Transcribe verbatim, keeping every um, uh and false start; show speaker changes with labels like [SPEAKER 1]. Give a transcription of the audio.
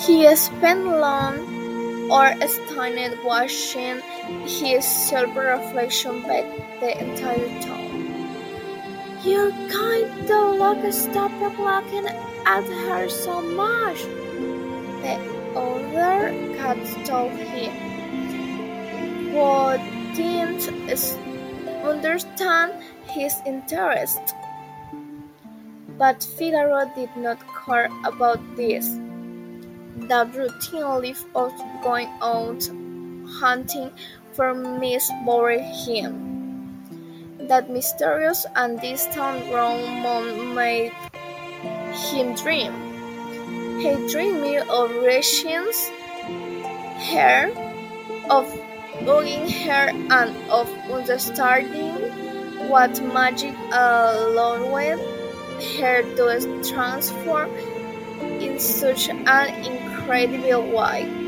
[SPEAKER 1] He spent long or stunned watching his silver reflection back the entire time. "You kind of look stop looking at her so much," the other cat told him, who didn't understand his interest. But Figaro did not care about this. That routine life of going out hunting for Miss bored him. That mysterious and distant grown moon made him dream. He dreamed of reaching her, of hugging her, and of understanding what magic allowed her to transform in such an incredible way.